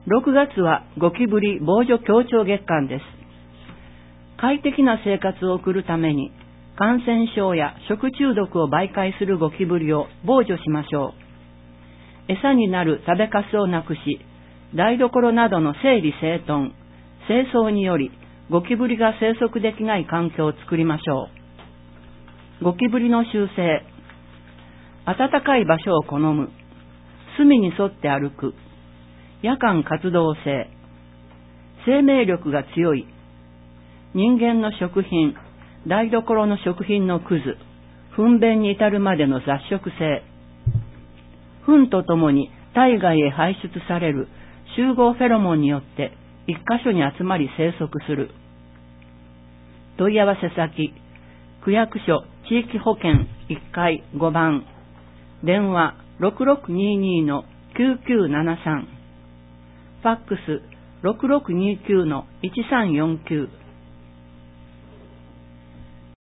6月はゴキブリ防除協調月間です。快適な生活を送るために感染症や食中毒を媒介するゴキブリを防除しましょう。餌になる食べかすをなくし、台所などの整理整頓、清掃によりゴキブリが生息できない環境を作りましょう。ゴキブリの習性。暖かい場所を好む。隅に沿って歩く。夜間活動性。生命力が強い。人間の食品、台所の食品のくず、糞便に至るまでの雑食性。糞とともに体外へ排出される集合フェロモンによって一箇所に集まり生息する。問い合わせ先、区役所地域保健1階5番、電話 6622-9973、ファックス 6629-1349